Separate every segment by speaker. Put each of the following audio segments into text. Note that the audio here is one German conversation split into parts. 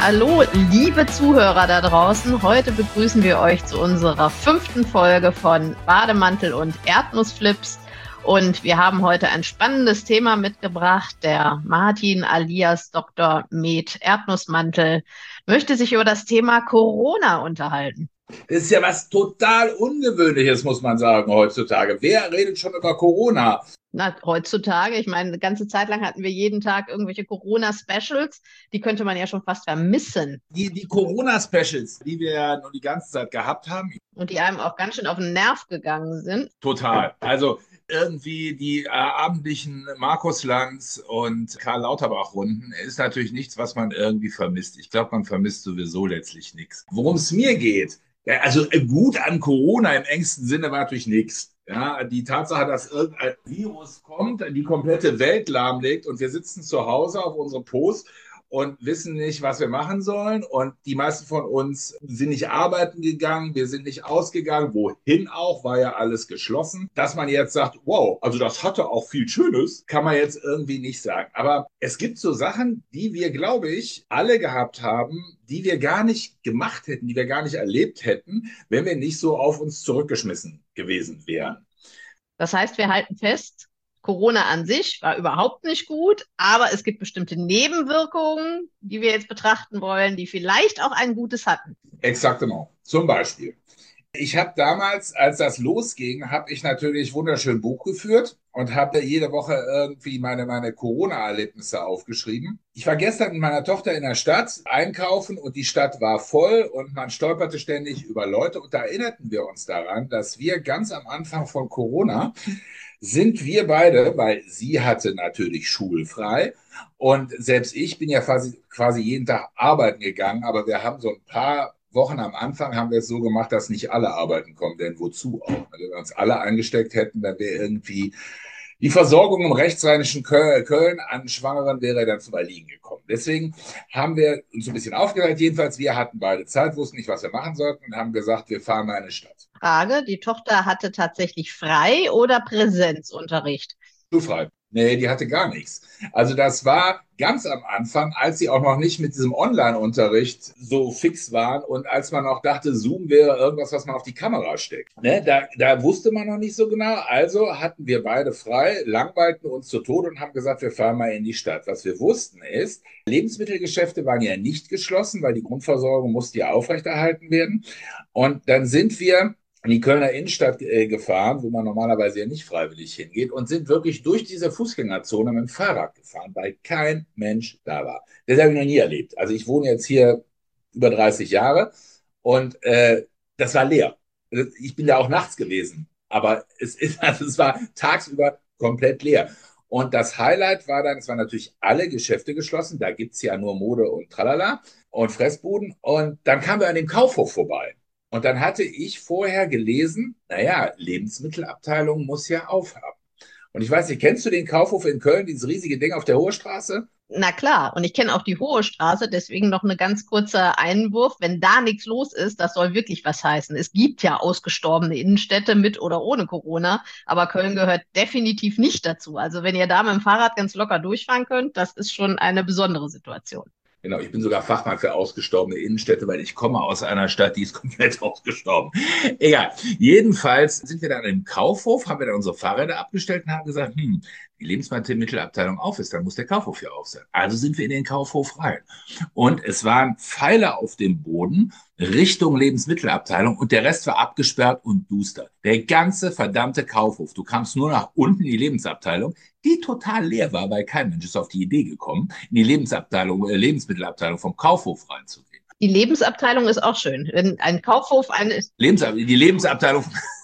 Speaker 1: Hallo, liebe Zuhörer da draußen. Heute begrüßen wir euch zu unserer 5. Folge von Bademantel und Erdnussflips. Und wir haben heute ein spannendes Thema mitgebracht. Der Martin alias Dr. Med Erdnussmantel möchte sich über das Thema Corona unterhalten.
Speaker 2: Das ist ja was total Ungewöhnliches, muss man sagen, heutzutage. Wer redet schon über Corona?
Speaker 1: Na, heutzutage, ich meine, eine ganze Zeit lang hatten wir jeden Tag irgendwelche Corona-Specials. Die könnte man ja schon fast vermissen.
Speaker 2: Die Corona-Specials, die wir ja nun die ganze Zeit gehabt haben,
Speaker 1: Und die einem auch ganz schön auf den Nerv gegangen sind.
Speaker 2: total. Also irgendwie die abendlichen Markus Lanz und Karl Lauterbach-Runden ist natürlich nichts, was man irgendwie vermisst. Ich glaube, man vermisst sowieso letztlich nichts. Worum es mir geht, ja, also gut an Corona im engsten Sinne war natürlich nichts. Ja, die Tatsache, dass irgendein Virus kommt, die komplette Welt lahmlegt und wir sitzen zu Hause auf unserem Post und wissen nicht, was wir machen sollen. Und die meisten von uns sind nicht arbeiten gegangen, wir sind nicht ausgegangen, wohin auch, war ja alles geschlossen. Dass man jetzt sagt, wow, also das hatte auch viel Schönes, kann man jetzt irgendwie nicht sagen. Aber es gibt so Sachen, die wir, glaube ich, alle gehabt haben, die wir gar nicht gemacht hätten, die wir gar nicht erlebt hätten, wenn wir nicht so auf uns zurückgeschmissen gewesen wären.
Speaker 1: Das heißt, wir halten fest, Corona an sich war überhaupt nicht gut, aber es gibt bestimmte Nebenwirkungen, die wir jetzt betrachten wollen, die vielleicht auch ein Gutes hatten.
Speaker 2: Exakt genau. Zum Beispiel. Ich habe damals, als das losging, habe ich natürlich wunderschön Buch geführt und habe jede Woche irgendwie meine Corona-Erlebnisse aufgeschrieben. Ich war gestern mit meiner Tochter in der Stadt einkaufen und die Stadt war voll und man stolperte ständig über Leute und da erinnerten wir uns daran, dass wir ganz am Anfang von Corona sind wir beide, weil sie hatte natürlich schulfrei und selbst ich bin ja quasi jeden Tag arbeiten gegangen, aber wir haben so ein paar Wochen am Anfang haben wir es so gemacht, dass nicht alle arbeiten kommen, denn wozu auch? Wenn wir uns alle eingesteckt hätten, dann wäre irgendwie die Versorgung im rechtsrheinischen Köln an Schwangeren wäre dann zum Erliegen gekommen. Deswegen haben wir uns so ein bisschen aufgeregt. Jedenfalls, wir hatten beide Zeit, wussten nicht, was wir machen sollten und haben gesagt, wir fahren mal in eine Stadt.
Speaker 1: Frage, die Tochter hatte tatsächlich Frei- oder Präsenzunterricht?
Speaker 2: Schulfrei. Nee, die hatte gar nichts. Also das war ganz am Anfang, als sie auch noch nicht mit diesem Online-Unterricht so fix waren und als man auch dachte, Zoom wäre irgendwas, was man auf die Kamera steckt. Ne? Da wusste man noch nicht so genau. Also hatten wir beide frei, langweilten uns zu Tode und haben gesagt, wir fahren mal in die Stadt. Was wir wussten ist, Lebensmittelgeschäfte waren ja nicht geschlossen, weil die Grundversorgung musste ja aufrechterhalten werden. Und dann sind wir in die Kölner Innenstadt gefahren, wo man normalerweise ja nicht freiwillig hingeht, und sind wirklich durch diese Fußgängerzone mit dem Fahrrad gefahren, weil kein Mensch da war. Das habe ich noch nie erlebt. Also ich wohne jetzt hier über 30 Jahre und das war leer. Ich bin da auch nachts gewesen, aber es war tagsüber komplett leer. Und das Highlight war dann, es waren natürlich alle Geschäfte geschlossen, da gibt's ja nur Mode und Tralala und Fressbuden. Und dann kamen wir an dem Kaufhof vorbei. Und dann hatte ich vorher gelesen, naja, Lebensmittelabteilung muss ja aufhaben. Und ich weiß nicht, kennst du den Kaufhof in Köln, dieses riesige Ding auf der Hohe Straße?
Speaker 1: Na klar, und ich kenne auch die Hohe Straße, deswegen noch eine ganz kurze Einwurf. Wenn da nichts los ist, das soll wirklich was heißen. Es gibt ja ausgestorbene Innenstädte mit oder ohne Corona, aber Köln gehört definitiv nicht dazu. Also wenn ihr da mit dem Fahrrad ganz locker durchfahren könnt, das ist schon eine besondere Situation.
Speaker 2: Genau, ich bin sogar Fachmann für ausgestorbene Innenstädte, weil ich komme aus einer Stadt, die ist komplett ausgestorben. Egal. Jedenfalls sind wir dann im Kaufhof, haben wir dann unsere Fahrräder abgestellt und haben gesagt, die Lebensmittelabteilung auf ist, dann muss der Kaufhof hier auf sein. Also sind wir in den Kaufhof rein. Und es waren Pfeiler auf dem Boden Richtung Lebensmittelabteilung und der Rest war abgesperrt und duster. Der ganze verdammte Kaufhof. Du kamst nur nach unten in die Lebensabteilung, die total leer war, weil kein Mensch ist auf die Idee gekommen, in die Lebensmittelabteilung vom Kaufhof reinzugehen.
Speaker 1: Die Lebensabteilung ist auch schön. Wenn ein Kaufhof eine
Speaker 2: Die Lebensabteilung.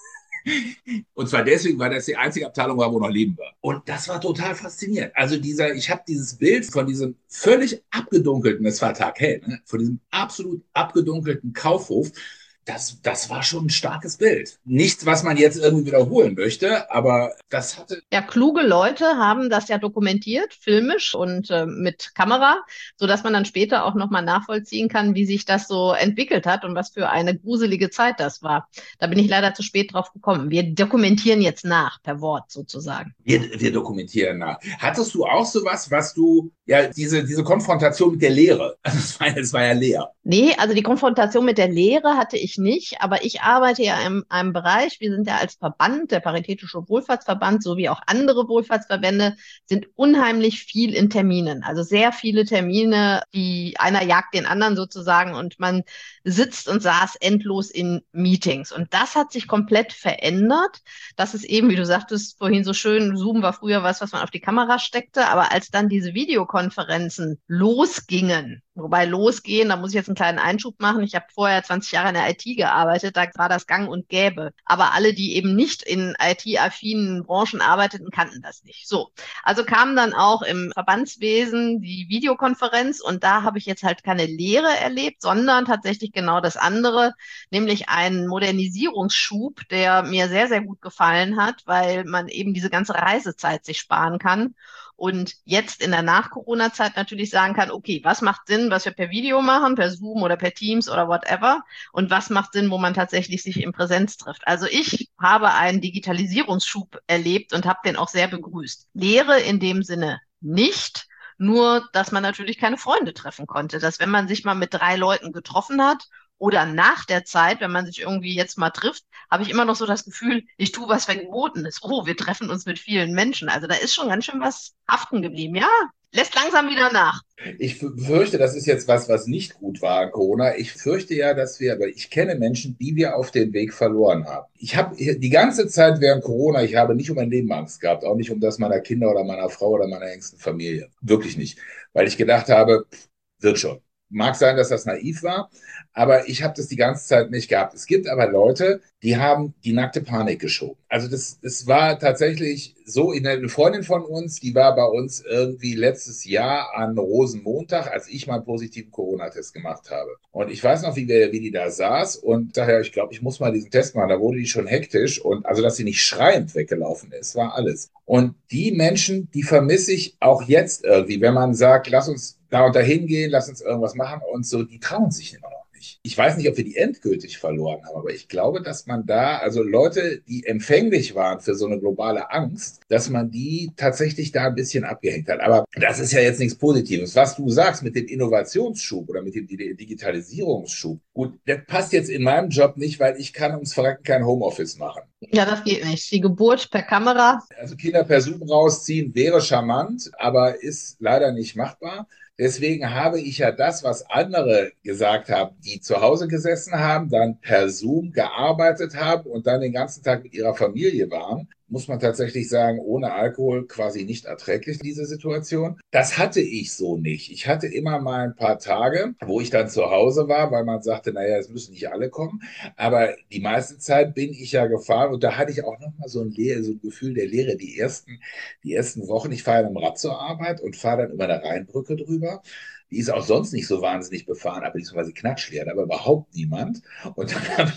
Speaker 2: Und zwar deswegen, weil das die einzige Abteilung war, wo noch Leben war. Und das war total faszinierend. Also ich habe dieses Bild von diesem völlig abgedunkelten, es war taghell, ne, von diesem absolut abgedunkelten Kaufhof das war schon ein starkes Bild. Nichts, was man jetzt irgendwie wiederholen möchte, aber das hatte.
Speaker 1: Ja, kluge Leute haben das ja dokumentiert, filmisch und mit Kamera, so dass man dann später auch nochmal nachvollziehen kann, wie sich das so entwickelt hat und was für eine gruselige Zeit das war. Da bin ich leider zu spät drauf gekommen. Wir dokumentieren jetzt nach, per Wort sozusagen.
Speaker 2: Wir dokumentieren nach. Hattest du auch sowas, was du, ja, diese Konfrontation mit der Lehre, es war ja leer.
Speaker 1: Nee, also die Konfrontation mit der Lehre hatte ich nicht, aber ich arbeite ja in einem Bereich, wir sind ja als Verband, der Paritätische Wohlfahrtsverband, sowie auch andere Wohlfahrtsverbände, sind unheimlich viel in Terminen. Also sehr viele Termine, die einer jagt den anderen sozusagen und man sitzt und saß endlos in Meetings. Und das hat sich komplett verändert. Das ist eben, wie du sagtest vorhin so schön, Zoom war früher was man auf die Kamera steckte, aber als dann diese Videokonferenzen losgingen, wobei losgehen, da muss ich jetzt einen kleinen Einschub machen. Ich habe vorher 20 Jahre in der IT gearbeitet, da war das gang und gäbe. Aber alle, die eben nicht in IT-affinen Branchen arbeiteten, kannten das nicht. So, also kam dann auch im Verbandswesen die Videokonferenz und da habe ich jetzt halt keine Lehre erlebt, sondern tatsächlich genau das andere, nämlich einen Modernisierungsschub, der mir sehr, sehr gut gefallen hat, weil man eben diese ganze Reisezeit sich sparen kann und jetzt in der Nach-Corona-Zeit natürlich sagen kann, okay, was macht Sinn, was wir per Video machen, per Zoom oder per Teams oder whatever, und was macht Sinn, wo man tatsächlich sich in Präsenz trifft. Also ich habe einen Digitalisierungsschub erlebt und habe den auch sehr begrüßt. Lehre in dem Sinne nicht, nur dass man natürlich keine Freunde treffen konnte, dass wenn man sich mal mit 3 Leuten getroffen hat oder nach der Zeit, wenn man sich irgendwie jetzt mal trifft, habe ich immer noch so das Gefühl, ich tue was verboten ist. Oh, wir treffen uns mit vielen Menschen. Also da ist schon ganz schön was haften geblieben. Ja, lässt langsam wieder nach.
Speaker 2: Ich fürchte, das ist jetzt was nicht gut war an Corona. Ich fürchte ja, aber ich kenne Menschen, die wir auf dem Weg verloren haben. Ich habe die ganze Zeit während Corona, ich habe nicht um mein Leben Angst gehabt, auch nicht um das meiner Kinder oder meiner Frau oder meiner engsten Familie. Wirklich nicht. Weil ich gedacht habe, wird schon. Mag sein, dass das naiv war, aber ich habe das die ganze Zeit nicht gehabt. Es gibt aber Leute, die haben die nackte Panik geschoben. Also das war tatsächlich so, eine Freundin von uns, die war bei uns irgendwie letztes Jahr an Rosenmontag, als ich meinen positiven Corona-Test gemacht habe. Und ich weiß noch, wie die da saß und daher, ich glaube, ich muss mal diesen Test machen. Da wurde die schon hektisch und also, dass sie nicht schreiend weggelaufen ist, war alles. Und die Menschen, die vermisse ich auch jetzt irgendwie, wenn man sagt, lass uns da und dahin gehen, lass uns irgendwas machen und so, die trauen sich immer noch nicht. Ich weiß nicht, ob wir die endgültig verloren haben, aber ich glaube, dass man da, also Leute, die empfänglich waren für so eine globale Angst, dass man die tatsächlich da ein bisschen abgehängt hat. Aber das ist ja jetzt nichts Positives. Was du sagst mit dem Innovationsschub oder mit dem Digitalisierungsschub, gut, das passt jetzt in meinem Job nicht, weil ich kann ums Verrecken kein Homeoffice machen.
Speaker 1: Ja, das geht nicht. Die Geburt per Kamera.
Speaker 2: Also Kinder per Zoom rausziehen wäre charmant, aber ist leider nicht machbar. Deswegen habe ich ja das, was andere gesagt haben, die zu Hause gesessen haben, dann per Zoom gearbeitet haben und dann den ganzen Tag mit ihrer Familie waren, muss man tatsächlich sagen, ohne Alkohol quasi nicht erträglich, diese Situation. Das hatte ich so nicht. Ich hatte immer mal ein paar Tage, wo ich dann zu Hause war, weil man sagte, naja, es müssen nicht alle kommen. Aber die meiste Zeit bin ich ja gefahren und da hatte ich auch nochmal so ein Gefühl der Leere. Die ersten Wochen, ich fahre ja mit dem Rad zur Arbeit und fahre dann über eine Rheinbrücke drüber. Die ist auch sonst nicht so wahnsinnig befahren, aber beziehungsweise knatschleer, da war überhaupt niemand. Und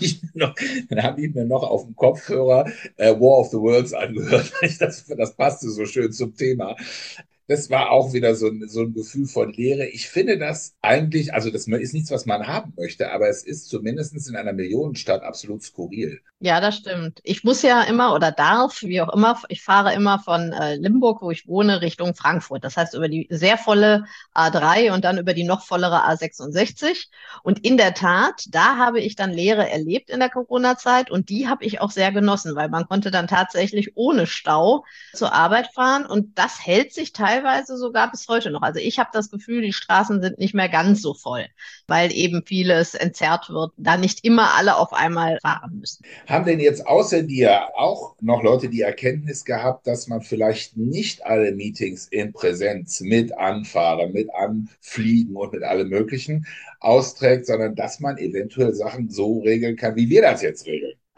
Speaker 2: dann habe ich mir noch auf dem Kopfhörer War of the Worlds angehört. Das passte so schön zum Thema. Das war auch wieder so ein Gefühl von Leere. Ich finde das eigentlich, also das ist nichts, was man haben möchte, aber es ist zumindest in einer Millionenstadt absolut skurril.
Speaker 1: Ja, das stimmt. Ich muss ja immer oder darf, wie auch immer, ich fahre immer von Limburg, wo ich wohne, Richtung Frankfurt. Das heißt über die sehr volle A3 und dann über die noch vollere A66. Und in der Tat, da habe ich dann Leere erlebt in der Corona-Zeit und die habe ich auch sehr genossen, weil man konnte dann tatsächlich ohne Stau zur Arbeit fahren und das hält sich teilweise sogar bis heute noch. Also ich habe das Gefühl, die Straßen sind nicht mehr ganz so voll, weil eben vieles entzerrt wird, da nicht immer alle auf einmal fahren müssen.
Speaker 2: Haben denn jetzt außer dir auch noch Leute die Erkenntnis gehabt, dass man vielleicht nicht alle Meetings in Präsenz mit Anfahren, mit Anfliegen und mit allem Möglichen austrägt, sondern dass man eventuell Sachen so regeln kann, wie wir das jetzt regeln?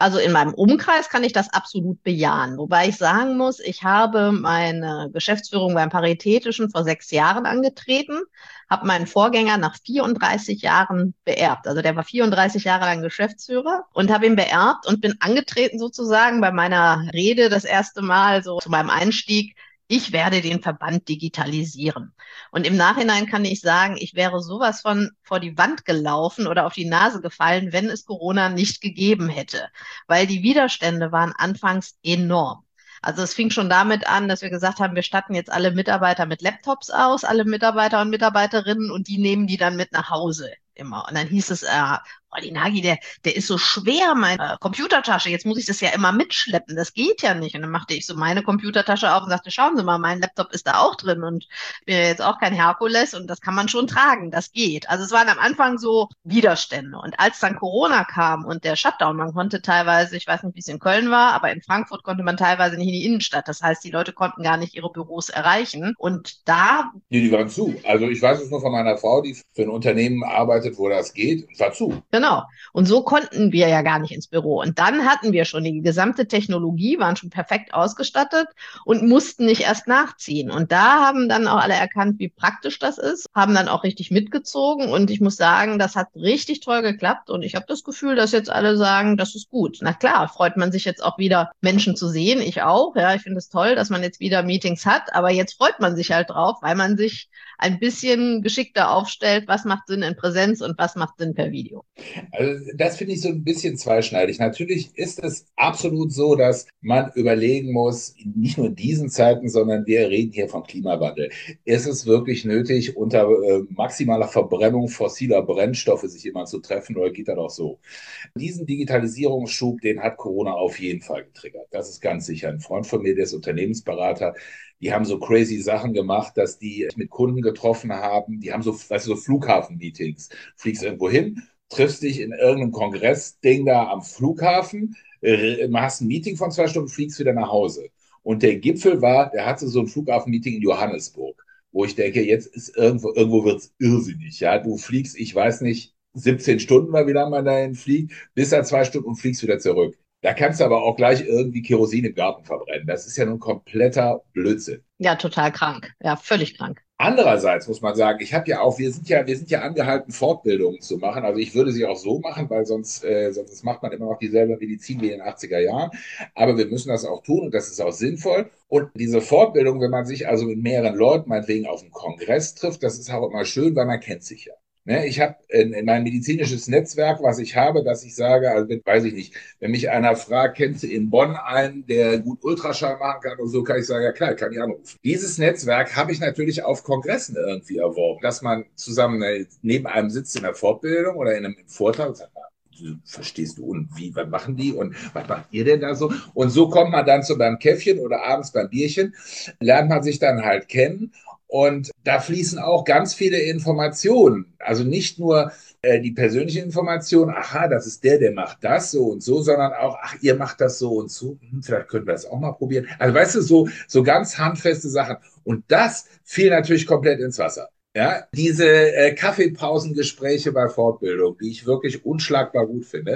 Speaker 1: Also in meinem Umkreis kann ich das absolut bejahen. Wobei ich sagen muss, ich habe meine Geschäftsführung beim Paritätischen vor 6 Jahren angetreten, habe meinen Vorgänger nach 34 Jahren beerbt. Also der war 34 Jahre lang Geschäftsführer und habe ihn beerbt und bin angetreten sozusagen bei meiner Rede das erste Mal so zu meinem Einstieg. Ich werde den Verband digitalisieren. Und im Nachhinein kann ich sagen, ich wäre sowas von vor die Wand gelaufen oder auf die Nase gefallen, wenn es Corona nicht gegeben hätte, weil die Widerstände waren anfangs enorm. Also es fing schon damit an, dass wir gesagt haben, wir statten jetzt alle Mitarbeiter mit Laptops aus, alle Mitarbeiter und Mitarbeiterinnen, und die nehmen die dann mit nach Hause immer. Und dann hieß es, oh, die Nagi, der ist so schwer, meine Computertasche. Jetzt muss ich das ja immer mitschleppen. Das geht ja nicht. Und dann machte ich so meine Computertasche auf und sagte, schauen Sie mal, mein Laptop ist da auch drin und bin ja jetzt auch kein Herkules und das kann man schon tragen. Das geht. Also es waren am Anfang so Widerstände. Und als dann Corona kam und der Shutdown, man konnte teilweise, ich weiß nicht, wie es in Köln war, aber in Frankfurt konnte man teilweise nicht in die Innenstadt. Das heißt, die Leute konnten gar nicht ihre Büros erreichen. Und da
Speaker 2: Nee, die waren zu. Also ich weiß es nur von meiner Frau, die für ein Unternehmen arbeitet, wo das geht, war zu.
Speaker 1: genau. Und so konnten wir ja gar nicht ins Büro. Und dann hatten wir schon die gesamte Technologie, waren schon perfekt ausgestattet und mussten nicht erst nachziehen. Und da haben dann auch alle erkannt, wie praktisch das ist, haben dann auch richtig mitgezogen. Und ich muss sagen, das hat richtig toll geklappt. Und ich habe das Gefühl, dass jetzt alle sagen, das ist gut. Na klar, freut man sich jetzt auch wieder, Menschen zu sehen. Ich auch. Ja, ich finde es toll, dass man jetzt wieder Meetings hat. Aber jetzt freut man sich halt drauf, weil man sich ein bisschen geschickter aufstellt, was macht Sinn in Präsenz und was macht Sinn per Video.
Speaker 2: Also das finde ich so ein bisschen zweischneidig. Natürlich ist es absolut so, dass man überlegen muss, nicht nur in diesen Zeiten, sondern wir reden hier vom Klimawandel. Ist es wirklich nötig, unter maximaler Verbrennung fossiler Brennstoffe sich immer zu treffen, oder geht das auch so? Diesen Digitalisierungsschub, den hat Corona auf jeden Fall getriggert. Das ist ganz sicher. Ein Freund von mir, der ist Unternehmensberater, die haben so crazy Sachen gemacht, dass die mit Kunden getroffen haben. Die haben so, weißt du, so Flughafen-Meetings. Fliegst irgendwo hin, triffst dich in irgendeinem Kongressding da am Flughafen, hast ein Meeting von 2 Stunden, fliegst wieder nach Hause. Und der Gipfel war, der hatte so ein Flughafen-Meeting in Johannesburg, wo ich denke, jetzt ist irgendwo wird es irrsinnig. Ja, du fliegst, ich weiß nicht, 17 Stunden mal, wie lange man dahin fliegt, bis da 2 Stunden und fliegst wieder zurück. Da kannst du aber auch gleich irgendwie Kerosin im Garten verbrennen. Das ist ja nun kompletter Blödsinn.
Speaker 1: Ja, total krank. Ja, völlig krank.
Speaker 2: Andererseits muss man sagen, ich habe ja auch, wir sind ja angehalten, Fortbildungen zu machen. Also ich würde sie auch so machen, weil sonst macht man immer noch dieselbe Medizin wie in den 80er Jahren. Aber wir müssen das auch tun und das ist auch sinnvoll. Und diese Fortbildung, wenn man sich also mit mehreren Leuten, meinetwegen auf einem Kongress trifft, das ist auch immer schön, weil man kennt sich ja. Ne, ich habe in mein medizinisches Netzwerk, was ich habe, dass ich sage, also weiß ich nicht, wenn mich einer fragt, kennst du in Bonn einen, der gut Ultraschall machen kann und so, kann ich sagen, ja klar, kann ich anrufen. Dieses Netzwerk habe ich natürlich auf Kongressen irgendwie erworben, dass man zusammen neben einem sitzt in der Fortbildung oder in einem Vortrag und sagt, verstehst du und wie, was machen die und was macht ihr denn da so? Und so kommt man dann zu beim Käffchen oder abends beim Bierchen, lernt man sich dann halt kennen. Und da fließen auch ganz viele Informationen. Also nicht nur die persönliche Information, aha, das ist der macht das so und so, sondern auch, ach, ihr macht das so und so. Vielleicht könnten wir das auch mal probieren. Also weißt du, so ganz handfeste Sachen. Und das fiel natürlich komplett ins Wasser. Ja, diese Kaffeepausengespräche bei Fortbildung, die ich wirklich unschlagbar gut finde,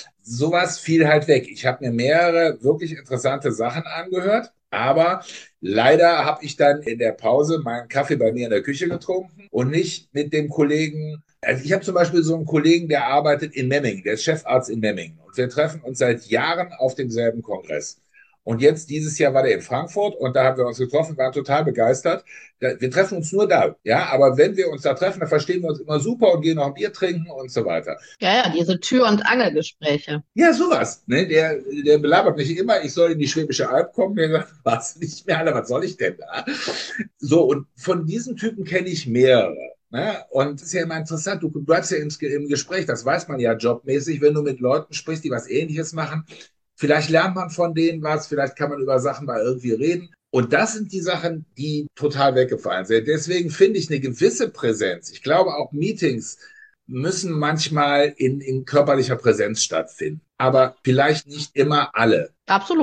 Speaker 2: sowas fiel halt weg. Ich habe mir mehrere wirklich interessante Sachen angehört, aber leider habe ich dann in der Pause meinen Kaffee bei mir in der Küche getrunken und nicht mit dem Kollegen. Also ich habe zum Beispiel so einen Kollegen, der arbeitet in Memmingen, der ist Chefarzt in Memmingen. Und wir treffen uns seit Jahren auf demselben Kongress. Und jetzt dieses Jahr war der in Frankfurt und da haben wir uns getroffen, waren total begeistert. Wir treffen uns nur da, ja, aber wenn wir uns da treffen, dann verstehen wir uns immer super und gehen noch ein Bier trinken und so weiter.
Speaker 1: Ja, ja, diese Tür- und Angelgespräche.
Speaker 2: Ja, sowas. Ne? Der belabert mich immer, ich soll in die Schwäbische Alb kommen. Der sagt, was nicht mehr, Alter, was soll ich denn da? So, und von diesen Typen kenne ich mehrere. Ne? Und es ist ja immer interessant, du bleibst ja im Gespräch, das weiß man ja jobmäßig, wenn du mit Leuten sprichst, die was Ähnliches machen. Vielleicht lernt man von denen was, vielleicht kann man über Sachen mal irgendwie reden. Und das sind die Sachen, die total weggefallen sind. Deswegen finde ich eine gewisse Präsenz. Ich glaube, auch Meetings müssen manchmal in körperlicher Präsenz stattfinden. Aber vielleicht nicht immer alle.
Speaker 1: Absolut.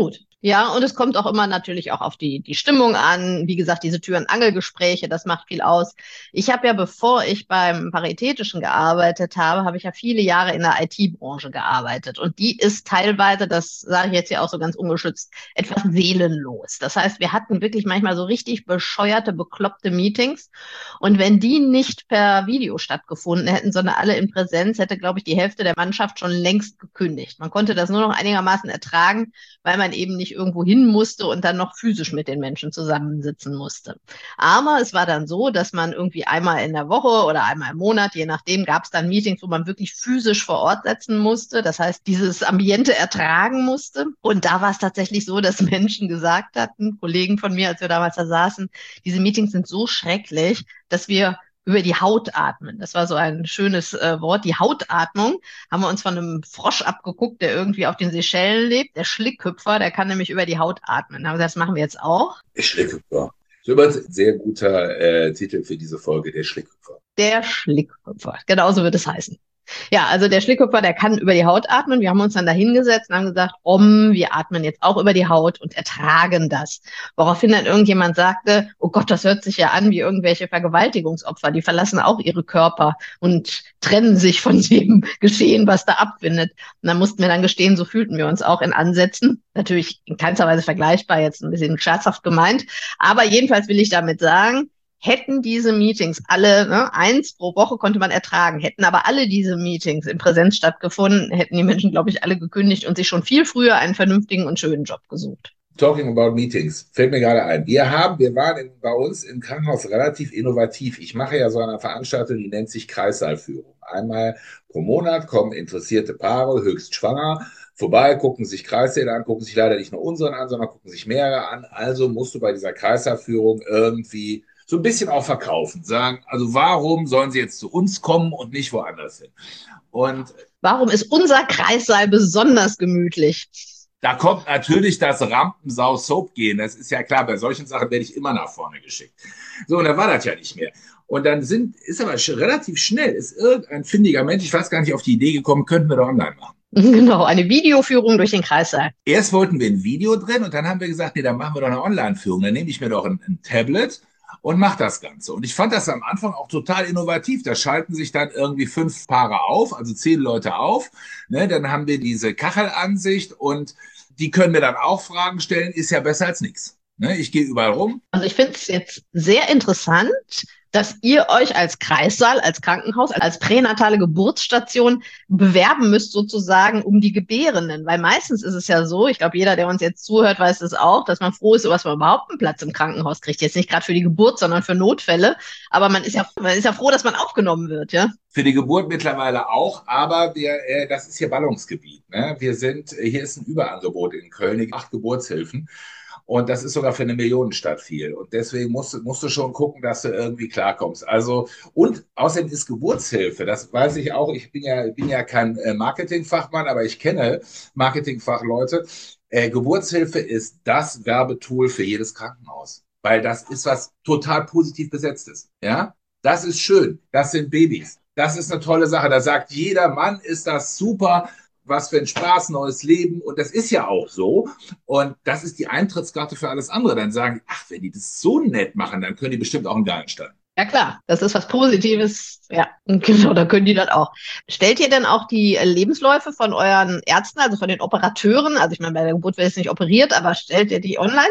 Speaker 1: Ja, und es kommt auch immer natürlich auch auf die Stimmung an. Wie gesagt, diese Tür- und Angelgespräche, das macht viel aus. Ich habe ja, bevor ich beim Paritätischen gearbeitet habe, habe ich ja viele Jahre in der IT-Branche gearbeitet. Und die ist teilweise, das sage ich jetzt hier auch so ganz ungeschützt, etwas seelenlos. Das heißt, wir hatten wirklich manchmal so richtig bescheuerte, bekloppte Meetings. Und wenn die nicht per Video stattgefunden hätten, sondern alle in Präsenz, hätte, glaube ich, die Hälfte der Mannschaft schon längst gekündigt. Man konnte das nur noch einigermaßen ertragen, weil man eben nicht irgendwo hin musste und dann noch physisch mit den Menschen zusammensitzen musste. Aber es war dann so, dass man irgendwie einmal in der Woche oder einmal im Monat, je nachdem, gab es dann Meetings, wo man wirklich physisch vor Ort setzen musste. Das heißt, dieses Ambiente ertragen musste. Und da war es tatsächlich so, dass Menschen gesagt hatten, Kollegen von mir, als wir damals da saßen, diese Meetings sind so schrecklich, dass wir über die Haut atmen. Das war so ein schönes Wort, die Hautatmung. Haben wir uns von einem Frosch abgeguckt, der irgendwie auf den Seychellen lebt, der Schlickhüpfer, der kann nämlich über die Haut atmen. Aber das machen wir jetzt auch.
Speaker 2: Der Schlickhüpfer. Das ist übrigens ein sehr guter Titel für diese Folge, der Schlickhüpfer.
Speaker 1: Der Schlickhüpfer, genauso wird es heißen. Ja, also der Schlickhüpfer, der kann über die Haut atmen. Wir haben uns dann da hingesetzt und haben gesagt, wir atmen jetzt auch über die Haut und ertragen das. Woraufhin dann irgendjemand sagte, oh Gott, das hört sich ja an wie irgendwelche Vergewaltigungsopfer. Die verlassen auch ihre Körper und trennen sich von dem Geschehen, was da abfindet. Und dann mussten wir dann gestehen, so fühlten wir uns auch in Ansätzen. Natürlich in keinster Weise vergleichbar, jetzt ein bisschen scherzhaft gemeint. Aber jedenfalls will ich damit sagen, hätten diese Meetings alle, ne, eins pro Woche konnte man ertragen, hätten aber alle diese Meetings in Präsenz stattgefunden, hätten die Menschen, glaube ich, alle gekündigt und sich schon viel früher einen vernünftigen und schönen Job gesucht.
Speaker 2: Talking about Meetings, fällt mir gerade ein. Wir waren bei uns im Krankenhaus relativ innovativ. Ich mache ja so eine Veranstaltung, die nennt sich Kreissaalführung. Einmal pro Monat kommen interessierte Paare, höchst schwanger, vorbei, gucken sich Kreissäle an, gucken sich leider nicht nur unseren an, sondern gucken sich mehrere an. Also musst du bei dieser Kreissaalführung irgendwie so ein bisschen auch verkaufen. Sagen, also warum sollen sie jetzt zu uns kommen und nicht woanders hin? Und
Speaker 1: warum ist unser Kreissaal besonders gemütlich?
Speaker 2: Da kommt natürlich das Rampensau-Soap gehen. Das ist ja klar, bei solchen Sachen werde ich immer nach vorne geschickt. So, und dann war das ja nicht mehr. Und dann ist aber relativ schnell, ist irgendein findiger Mensch, ich weiß gar nicht, auf die Idee gekommen, könnten wir da online machen.
Speaker 1: Genau, eine Videoführung durch den Kreissaal.
Speaker 2: Erst wollten wir ein Video drehen und dann haben wir gesagt, nee, dann machen wir doch eine Online-Führung. Dann nehme ich mir doch ein Tablet und mache das Ganze. Und ich fand das am Anfang auch total innovativ. Da schalten sich dann irgendwie 5 Paare auf, also 10 Leute auf. Ne, dann haben wir diese Kachelansicht und die können mir dann auch Fragen stellen, ist ja besser als nichts. Ne, ich gehe überall rum.
Speaker 1: Also ich finde es jetzt sehr interessant, dass ihr euch als Kreissaal, als Krankenhaus, als pränatale Geburtsstation bewerben müsst sozusagen um die Gebärenden. Weil meistens ist es ja so, ich glaube, jeder, der uns jetzt zuhört, weiß es auch, dass man froh ist, dass man überhaupt einen Platz im Krankenhaus kriegt. Jetzt nicht gerade für die Geburt, sondern für Notfälle. Aber man ist ja froh, dass man aufgenommen wird, ja?
Speaker 2: Für die Geburt mittlerweile auch, aber das ist hier Ballungsgebiet. Ne? Hier ist ein Überangebot in Köln, 8 Geburtshilfen. Und das ist sogar für eine Millionenstadt viel. Und deswegen musst du schon gucken, dass du irgendwie klarkommst. Also, und außerdem ist Geburtshilfe, das weiß ich auch, ich bin ja kein Marketingfachmann, aber ich kenne Marketingfachleute. Geburtshilfe ist das Werbetool für jedes Krankenhaus. Weil das ist was total positiv besetztes. Ja? Das ist schön. Das sind Babys. Das ist eine tolle Sache. Da sagt jeder Mann, ist das super. Was für ein Spaß, neues Leben. Und das ist ja auch so. Und das ist die Eintrittskarte für alles andere. Dann sagen, ach, wenn die das so nett machen, dann können die bestimmt auch einen Geilen steigen.
Speaker 1: Ja klar, das ist was Positives. Ja, und genau, da können die das auch. Stellt ihr denn auch die Lebensläufe von euren Ärzten, also von den Operateuren? Also ich meine, bei der Geburt wird jetzt nicht operiert, aber stellt ihr die online?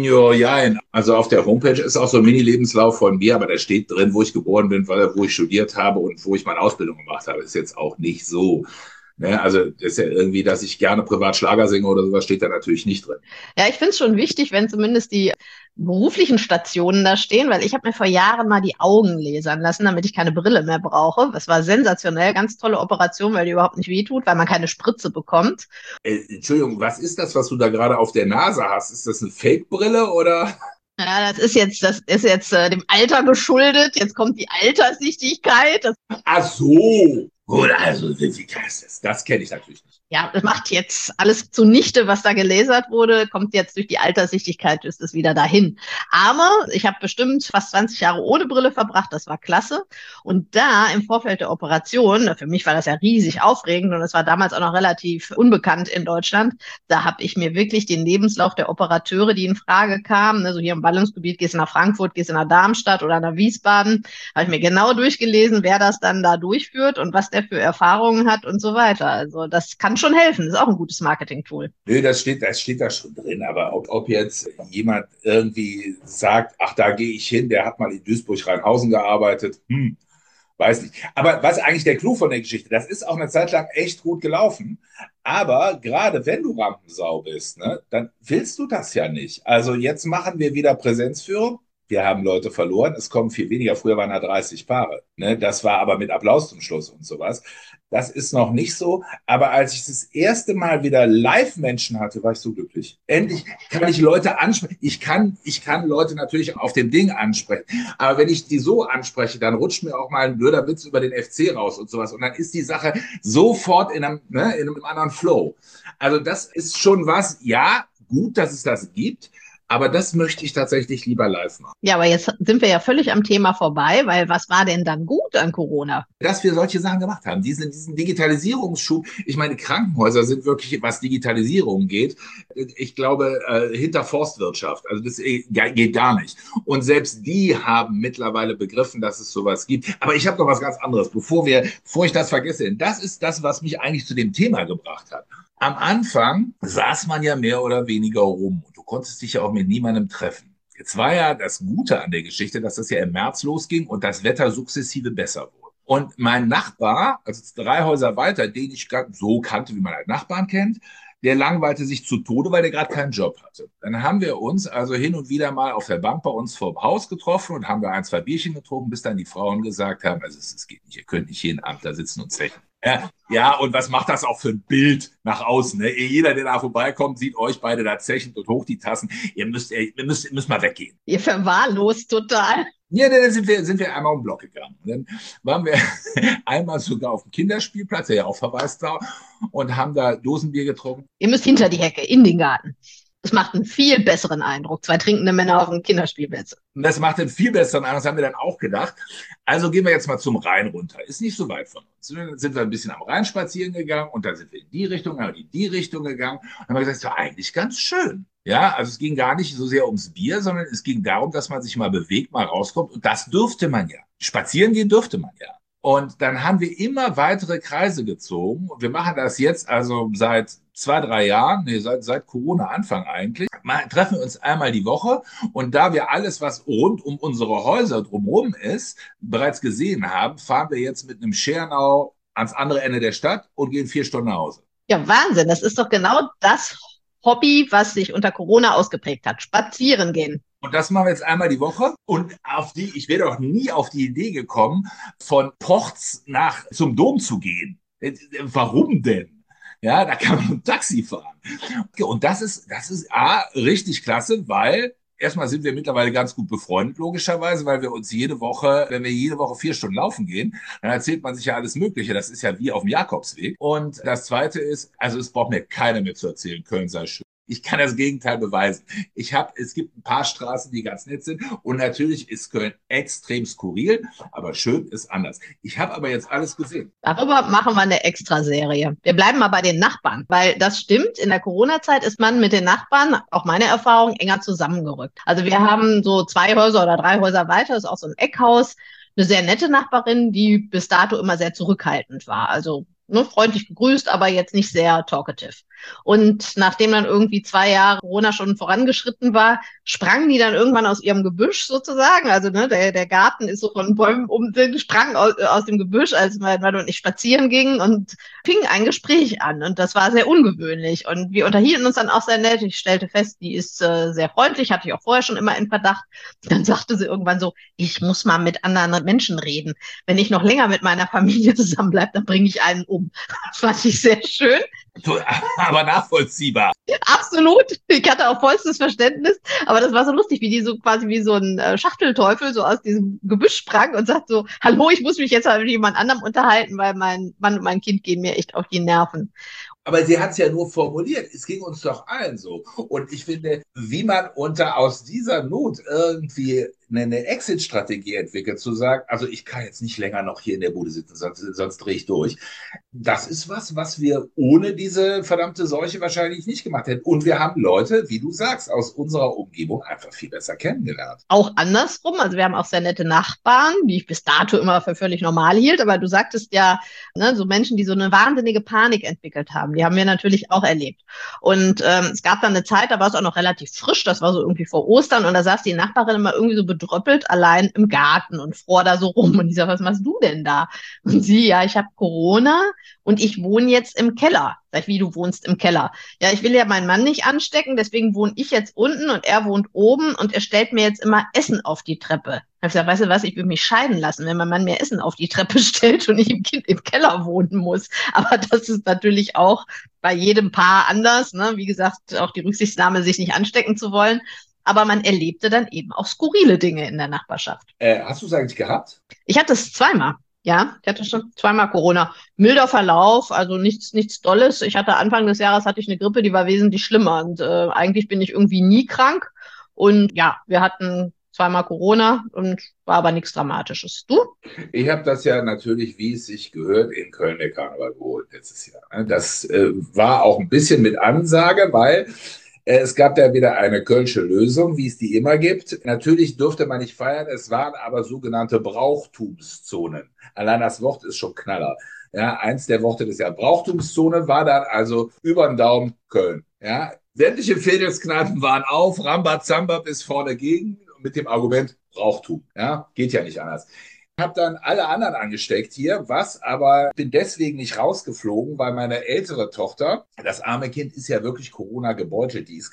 Speaker 2: Ja. Also auf der Homepage ist auch so ein Mini-Lebenslauf von mir, aber da steht drin, wo ich geboren bin, wo ich studiert habe und wo ich meine Ausbildung gemacht habe. Ist jetzt auch nicht so. Ne, also das ist ja irgendwie, dass ich gerne privat Schlager singe oder sowas, steht da natürlich nicht drin.
Speaker 1: Ja, ich finde es schon wichtig, wenn zumindest die beruflichen Stationen da stehen, weil ich habe mir vor Jahren mal die Augen lasern lassen, damit ich keine Brille mehr brauche. Das war sensationell, ganz tolle Operation, weil die überhaupt nicht wehtut, weil man keine Spritze bekommt.
Speaker 2: Entschuldigung, was ist das, was du da gerade auf der Nase hast? Ist das eine Fake-Brille oder?
Speaker 1: Ja, das ist jetzt dem Alter geschuldet. Jetzt kommt die Alterssichtigkeit.
Speaker 2: Ach so. Gut, also das kenne ich natürlich nicht.
Speaker 1: Ja, das macht jetzt alles zunichte, was da gelasert wurde, kommt jetzt durch die Alterssichtigkeit, ist es wieder dahin. Aber ich habe bestimmt fast 20 Jahre ohne Brille verbracht, das war klasse. Und da im Vorfeld der Operation, für mich war das ja riesig aufregend und es war damals auch noch relativ unbekannt in Deutschland, da habe ich mir wirklich den Lebenslauf der Operateure, die in Frage kamen, also hier im Ballungsgebiet, gehst du nach Frankfurt, gehst du nach Darmstadt oder nach Wiesbaden, habe ich mir genau durchgelesen, wer das dann da durchführt und was der für Erfahrungen hat und so weiter. Also das kann schon helfen. Das ist auch ein gutes Marketing-Tool.
Speaker 2: Nö, das steht da schon drin, aber ob jetzt jemand irgendwie sagt, ach, da gehe ich hin, der hat mal in Duisburg-Rheinhausen gearbeitet, weiß nicht. Aber was ist eigentlich der Clou von der Geschichte? Das ist auch eine Zeit lang echt gut gelaufen. Aber gerade wenn du Rampensau bist, ne, dann willst du das ja nicht. Also jetzt machen wir wieder Präsenzführung. Wir haben Leute verloren. Es kommen viel weniger. Früher waren da 30 Paare. Ne? Das war aber mit Applaus zum Schluss und sowas. Das ist noch nicht so. Aber als ich das erste Mal wieder Live-Menschen hatte, war ich so glücklich. Endlich kann ich Leute ansprechen. Ich kann Leute natürlich auf dem Ding ansprechen. Aber wenn ich die so anspreche, dann rutscht mir auch mal ein blöder Witz über den FC raus und sowas. Und dann ist die Sache sofort in einem anderen Flow. Also das ist schon was, ja, gut, dass es das gibt. Aber das möchte ich tatsächlich lieber live machen.
Speaker 1: Ja, aber jetzt sind wir ja völlig am Thema vorbei, weil was war denn dann gut an Corona?
Speaker 2: Dass wir solche Sachen gemacht haben, diesen Digitalisierungsschub. Ich meine, Krankenhäuser sind wirklich, was Digitalisierung geht, ich glaube, hinter Forstwirtschaft. Also das geht gar nicht. Und selbst die haben mittlerweile begriffen, dass es sowas gibt. Aber ich habe noch was ganz anderes, bevor ich das vergesse. Das ist das, was mich eigentlich zu dem Thema gebracht hat. Am Anfang saß man ja mehr oder weniger rum und du konntest dich ja auch mit niemandem treffen. Jetzt war ja das Gute an der Geschichte, dass das ja im März losging und das Wetter sukzessive besser wurde. Und mein Nachbar, also 3 Häuser weiter, den ich so kannte, wie man halt Nachbarn kennt, der langweilte sich zu Tode, weil der gerade keinen Job hatte. Dann haben wir uns also hin und wieder mal auf der Bank bei uns vor dem Haus getroffen und haben da 1, 2 Bierchen getrunken, bis dann die Frauen gesagt haben, also es geht nicht, ihr könnt nicht jeden Abend da sitzen und zechen. Ja, und was macht das auch für ein Bild nach außen? Ne? Jeder, der da vorbeikommt, sieht euch beide da zechend und hoch die Tassen. Ihr müsst mal weggehen.
Speaker 1: Ihr verwahrlost total.
Speaker 2: Ja, dann sind wir einmal um den Block gegangen. Dann waren wir einmal sogar auf dem Kinderspielplatz, der ja auch verwaist war, und haben da Dosenbier getrunken.
Speaker 1: Ihr müsst hinter die Hecke, in den Garten. Das macht einen viel besseren Eindruck. 2 trinkende Männer auf dem Kinderspielplatz.
Speaker 2: Und das macht einen viel besseren Eindruck, das haben wir dann auch gedacht. Also gehen wir jetzt mal zum Rhein runter. Ist nicht so weit von uns. Dann sind wir ein bisschen am Rhein spazieren gegangen und dann sind wir in die Richtung, haben in die Richtung gegangen und haben gesagt, das war eigentlich ganz schön. Ja, also es ging gar nicht so sehr ums Bier, sondern es ging darum, dass man sich mal bewegt, mal rauskommt. Und das dürfte man ja. Spazieren gehen dürfte man ja. Und dann haben wir immer weitere Kreise gezogen. Und wir machen das jetzt also seit 2, 3 Jahren, seit Corona-Anfang eigentlich. Treffen wir uns einmal die Woche. Und da wir alles, was rund um unsere Häuser drumherum ist, bereits gesehen haben, fahren wir jetzt mit einem Schernau ans andere Ende der Stadt und gehen 4 Stunden nach Hause.
Speaker 1: Ja, Wahnsinn. Das ist doch genau das Hobby, was sich unter Corona ausgeprägt hat. Spazieren gehen.
Speaker 2: Und das machen wir jetzt einmal die Woche. Und ich wäre doch nie auf die Idee gekommen, von Porz zum Dom zu gehen. Warum denn? Ja, da kann man ein Taxi fahren. Und das ist richtig klasse, weil erstmal sind wir mittlerweile ganz gut befreundet, logischerweise, weil wir uns wenn wir jede Woche 4 Stunden laufen gehen, dann erzählt man sich ja alles Mögliche. Das ist ja wie auf dem Jakobsweg. Und das Zweite ist, also es braucht mir keiner mehr zu erzählen, Köln sei schön. Ich kann das Gegenteil beweisen. Es gibt ein paar Straßen, die ganz nett sind. Und natürlich ist Köln extrem skurril, aber schön ist anders. Ich habe aber jetzt alles gesehen.
Speaker 1: Darüber machen wir eine Extraserie. Wir bleiben mal bei den Nachbarn, weil das stimmt. In der Corona-Zeit ist man mit den Nachbarn, auch meine Erfahrung, enger zusammengerückt. Also wir haben so 2 Häuser oder 3 Häuser weiter, ist auch so ein Eckhaus. Eine sehr nette Nachbarin, die bis dato immer sehr zurückhaltend war. Also freundlich begrüßt, aber jetzt nicht sehr talkative. Und nachdem dann irgendwie 2 Jahre Corona schon vorangeschritten war, sprangen die dann irgendwann aus ihrem Gebüsch sozusagen. Also der Garten ist so von Bäumen sprang aus dem Gebüsch, als mein Mann und ich spazieren gingen und fing ein Gespräch an. Und das war sehr ungewöhnlich. Und wir unterhielten uns dann auch sehr nett. Ich stellte fest, die ist sehr freundlich, hatte ich auch vorher schon immer in Verdacht. Dann sagte sie irgendwann so, ich muss mal mit anderen Menschen reden. Wenn ich noch länger mit meiner Familie zusammenbleibe, dann bringe ich einen um. Das fand ich sehr schön.
Speaker 2: Aber nachvollziehbar.
Speaker 1: Absolut. Ich hatte auch vollstes Verständnis. Aber das war so lustig, wie die so quasi wie so ein Schachtelteufel so aus diesem Gebüsch sprang und sagt so, hallo, ich muss mich jetzt mal mit jemand anderem unterhalten, weil mein Mann und mein Kind gehen mir echt auf die Nerven.
Speaker 2: Aber sie hat es ja nur formuliert. Es ging uns doch allen so. Und ich finde, wie man aus dieser Not irgendwie eine Exit-Strategie entwickelt, zu sagen, also ich kann jetzt nicht länger noch hier in der Bude sitzen, sonst drehe ich durch. Das ist was wir ohne diese verdammte Seuche wahrscheinlich nicht gemacht hätten. Und wir haben Leute, wie du sagst, aus unserer Umgebung einfach viel besser kennengelernt.
Speaker 1: Auch andersrum, also wir haben auch sehr nette Nachbarn, die ich bis dato immer für völlig normal hielt, aber du sagtest ja, ne, so Menschen, die so eine wahnsinnige Panik entwickelt haben, die haben wir natürlich auch erlebt. Und es gab dann eine Zeit, da war es auch noch relativ frisch, das war so irgendwie vor Ostern, und da saß die Nachbarin immer irgendwie so bedröppelt allein im Garten und fror da so rum. Und ich sag, was machst du denn da? Und sie, ja, ich habe Corona und ich wohne jetzt im Keller. Sag ich, wie, du wohnst im Keller? Ja, ich will ja meinen Mann nicht anstecken, deswegen wohne ich jetzt unten und er wohnt oben und er stellt mir jetzt immer Essen auf die Treppe. Ich habe gesagt, weißt du was, ich will mich scheiden lassen, wenn mein Mann mir Essen auf die Treppe stellt und ich im Keller wohnen muss. Aber das ist natürlich auch bei jedem Paar anders, ne? Wie gesagt, auch die Rücksichtnahme, sich nicht anstecken zu wollen. Aber man erlebte dann eben auch skurrile Dinge in der Nachbarschaft.
Speaker 2: Hast du es eigentlich gehabt?
Speaker 1: Ich hatte es zweimal. Ja, ich hatte schon zweimal Corona. Milder Verlauf, also nichts Dolles. Ich hatte Anfang des Jahres hatte ich eine Grippe, die war wesentlich schlimmer. Und eigentlich bin ich irgendwie nie krank. Und ja, wir hatten zweimal Corona und war aber nichts Dramatisches. Du?
Speaker 2: Ich habe das ja natürlich, wie es sich gehört, in Köln der Karneval geholt letztes Jahr. Das war auch ein bisschen mit Ansage, weil es gab da wieder eine kölsche Lösung, wie es die immer gibt. Natürlich durfte man nicht feiern, es waren aber sogenannte Brauchtumszonen. Allein das Wort ist schon Knaller. Ja, eins der Worte des Jahres. Brauchtumszone war dann also über den Daumen Köln. Ja, sämtliche Fädelskneipen waren auf, Rambazamba bis vorne gegen mit dem Argument Brauchtum. Ja, geht ja nicht anders. Ich habe dann alle anderen angesteckt hier, aber bin deswegen nicht rausgeflogen, weil meine ältere Tochter, das arme Kind, ist ja wirklich Corona gebeutelt. Die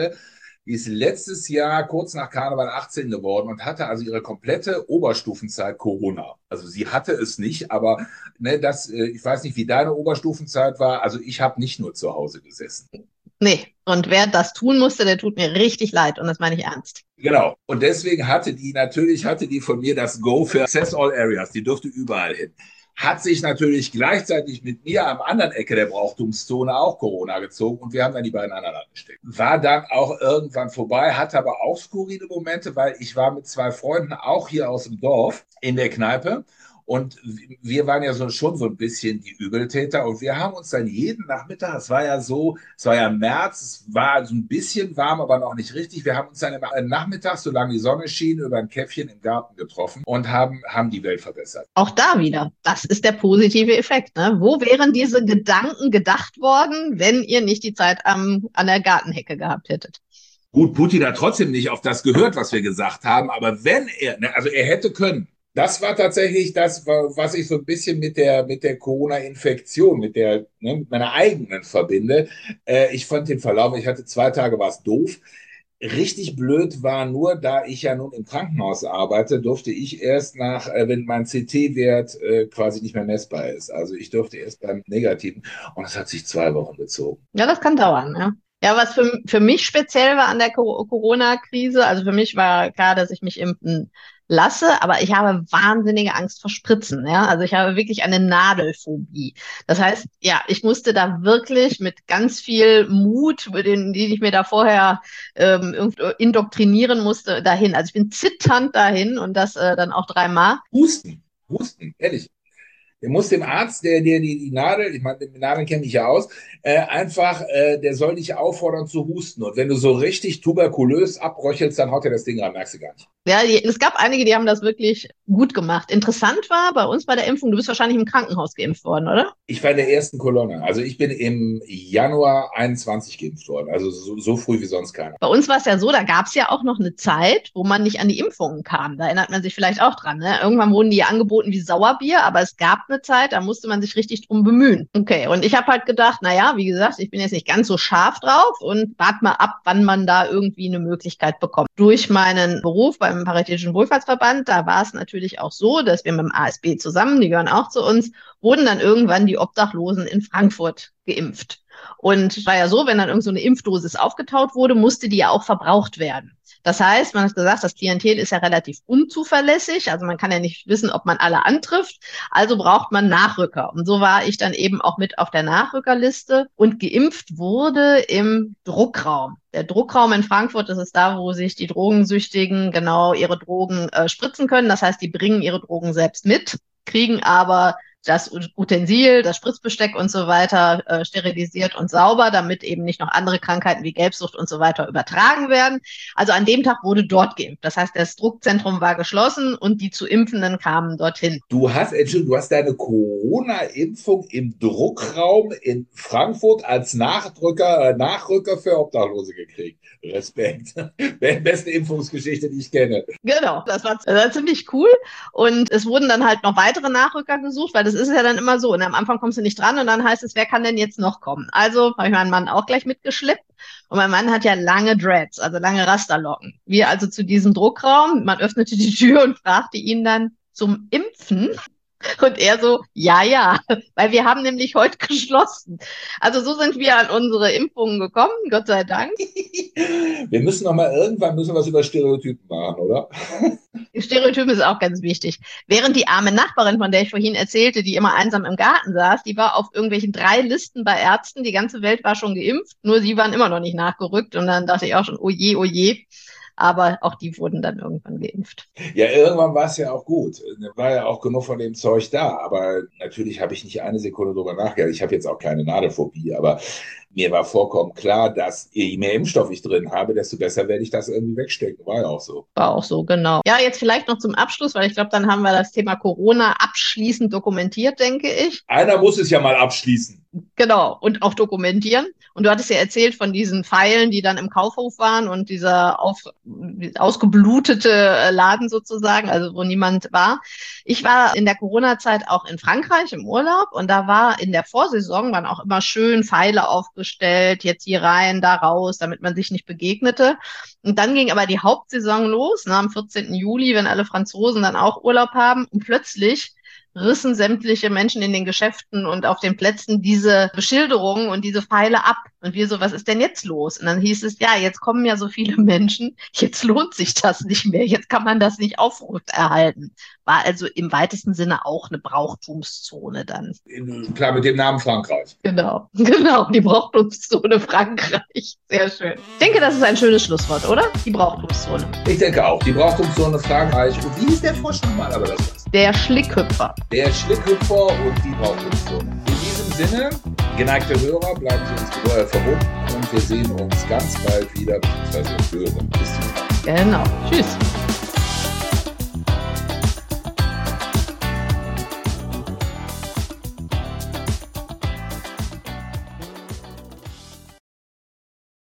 Speaker 2: ist letztes Jahr kurz nach Karneval 18 geworden und hatte also ihre komplette Oberstufenzeit Corona. Also sie hatte es nicht, aber ne, ich weiß nicht, wie deine Oberstufenzeit war. Also ich habe nicht nur zu Hause gesessen.
Speaker 1: Nee, und wer das tun musste, der tut mir richtig leid und das meine ich ernst.
Speaker 2: Genau. Und deswegen hatte die von mir das Go für Access All Areas. Die durfte überall hin. Hat sich natürlich gleichzeitig mit mir am anderen Ecke der Brauchtumszone auch Corona gezogen und wir haben dann die beiden anderen angesteckt. War dann auch irgendwann vorbei, hatte aber auch skurrile Momente, weil ich war mit zwei Freunden auch hier aus dem Dorf in der Kneipe. Und wir waren ja schon so ein bisschen die Übeltäter und wir haben uns dann jeden Nachmittag, es war ja März, es war so ein bisschen warm, aber noch nicht richtig. Wir haben uns dann immer nachmittags, solange die Sonne schien, über ein Käffchen im Garten getroffen und haben die Welt verbessert.
Speaker 1: Auch da wieder, das ist der positive Effekt. Ne? Wo wären diese Gedanken gedacht worden, wenn ihr nicht die Zeit an der Gartenhecke gehabt hättet?
Speaker 2: Gut, Putin hat trotzdem nicht auf das gehört, was wir gesagt haben, aber wenn also er hätte können. Das war tatsächlich das, was ich so ein bisschen mit der Corona-Infektion, mit meiner eigenen verbinde. Ich fand den Verlauf, ich hatte 2 Tage, war es doof. Richtig blöd war nur, da ich ja nun im Krankenhaus arbeite, durfte ich erst wenn mein CT-Wert quasi nicht mehr messbar ist. Also ich durfte erst beim Negativen und das hat sich 2 Wochen gezogen.
Speaker 1: Ja, das kann dauern, ja. Ja, was für mich speziell war an der Corona-Krise, also für mich war klar, dass ich mich impfen lasse, aber ich habe wahnsinnige Angst vor Spritzen, ja. Also ich habe wirklich eine Nadelphobie. Das heißt, ja, ich musste da wirklich mit ganz viel Mut, den ich mir da vorher indoktrinieren musste, dahin. Also ich bin zitternd dahin und das dann auch 3-mal.
Speaker 2: Husten, ehrlich. Der muss dem Arzt, der die Nadel, ich meine, die Nadeln kenne ich ja aus, der soll dich auffordern zu husten. Und wenn du so richtig tuberkulös abröchelst, dann haut er das Ding ran, merkst du gar nicht.
Speaker 1: Ja, es gab einige, die haben das wirklich gut gemacht. Interessant war bei uns bei der Impfung, du bist wahrscheinlich im Krankenhaus geimpft worden, oder?
Speaker 2: Ich war in der ersten Kolonne. Also ich bin im Januar 21 geimpft worden. Also so früh wie sonst keiner.
Speaker 1: Bei uns war es ja so, da gab es ja auch noch eine Zeit, wo man nicht an die Impfungen kam. Da erinnert man sich vielleicht auch dran. Ne? Irgendwann wurden die angeboten wie Sauerbier, aber es gab eine Zeit, da musste man sich richtig drum bemühen. Okay, und ich habe halt gedacht, naja, wie gesagt, ich bin jetzt nicht ganz so scharf drauf und warte mal ab, wann man da irgendwie eine Möglichkeit bekommt. Durch meinen Beruf beim Paritätischen Wohlfahrtsverband, da war es natürlich auch so, dass wir mit dem ASB zusammen, die gehören auch zu uns, wurden dann irgendwann die Obdachlosen in Frankfurt geimpft. Und es war ja so, wenn dann irgend so eine Impfdosis aufgetaut wurde, musste die ja auch verbraucht werden. Das heißt, man hat gesagt, das Klientel ist ja relativ unzuverlässig, also man kann ja nicht wissen, ob man alle antrifft, also braucht man Nachrücker. Und so war ich dann eben auch mit auf der Nachrückerliste und geimpft wurde im Druckraum. Der Druckraum in Frankfurt, das ist da, wo sich die Drogensüchtigen genau ihre Drogen spritzen können. Das heißt, die bringen ihre Drogen selbst mit, kriegen aber das Utensil, das Spritzbesteck und so weiter sterilisiert und sauber, damit eben nicht noch andere Krankheiten wie Gelbsucht und so weiter übertragen werden. Also an dem Tag wurde dort geimpft. Das heißt, das Druckzentrum war geschlossen und die zu Impfenden kamen dorthin.
Speaker 2: Du hast deine Corona-Impfung im Druckraum in Frankfurt als Nachrücker für Obdachlose gekriegt. Respekt. Beste Impfungsgeschichte, die ich kenne.
Speaker 1: Genau, das war ziemlich cool. Und es wurden dann halt noch weitere Nachrücker gesucht, weil das ist ja dann immer so. Und am Anfang kommst du nicht dran und dann heißt es, wer kann denn jetzt noch kommen? Also habe ich meinen Mann auch gleich mitgeschleppt. Und mein Mann hat ja lange Dreads, also lange Rasterlocken. Wir also zu diesem Druckraum. Man öffnete die Tür und fragte ihn dann zum Impfen. Und er so, ja, weil wir haben nämlich heute geschlossen. Also so sind wir an unsere Impfungen gekommen, Gott sei Dank.
Speaker 2: Wir müssen irgendwann was über Stereotypen machen, oder?
Speaker 1: Stereotypen ist auch ganz wichtig. Während die arme Nachbarin, von der ich vorhin erzählte, die immer einsam im Garten saß, die war auf irgendwelchen 3 Listen bei Ärzten, die ganze Welt war schon geimpft, nur sie waren immer noch nicht nachgerückt. Und dann dachte ich auch schon, oh je. Aber auch die wurden dann irgendwann geimpft.
Speaker 2: Ja, irgendwann war es ja auch gut. War ja auch genug von dem Zeug da. Aber natürlich habe ich nicht eine Sekunde drüber nachgedacht. Ich habe jetzt auch keine Nadelphobie, aber mir war vollkommen klar, dass je mehr Impfstoff ich drin habe, desto besser werde ich das irgendwie wegstecken. War ja auch so.
Speaker 1: War auch so, genau. Ja, jetzt vielleicht noch zum Abschluss, weil ich glaube, dann haben wir das Thema Corona abschließend dokumentiert, denke ich.
Speaker 2: Einer muss es ja mal abschließen.
Speaker 1: Genau, und auch dokumentieren. Und du hattest ja erzählt von diesen Pfeilen, die dann im Kaufhof waren und dieser ausgeblutete Laden sozusagen, also wo niemand war. Ich war in der Corona-Zeit auch in Frankreich im Urlaub und da war in der Vorsaison, waren auch immer schön Pfeile aufgestellt, jetzt hier rein, da raus, damit man sich nicht begegnete. Und dann ging aber die Hauptsaison los, am 14. Juli, wenn alle Franzosen dann auch Urlaub haben und plötzlich rissen sämtliche Menschen in den Geschäften und auf den Plätzen diese Beschilderungen und diese Pfeile ab. Und wir so, was ist denn jetzt los? Und dann hieß es, ja, jetzt kommen ja so viele Menschen, jetzt lohnt sich das nicht mehr, jetzt kann man das nicht aufrechterhalten. War also im weitesten Sinne auch eine Brauchtumszone dann.
Speaker 2: Klar, mit dem Namen Frankreich.
Speaker 1: Genau, die Brauchtumszone Frankreich. Sehr schön. Ich denke, das ist ein schönes Schlusswort, oder? Die Brauchtumszone.
Speaker 2: Ich denke auch, die Brauchtumszone Frankreich. Und wie hieß der Vorschlag mal? Aber das war's.
Speaker 1: Der Schlickhüpfer.
Speaker 2: Der Schlickhüpfer und die Brauchtumszone. In diesem Sinne, geneigte Hörer, bleiben Sie uns verbunden und wir sehen uns ganz bald wieder, beziehungsweise hören. Bis zum nächsten Mal.
Speaker 1: Genau. Tschüss.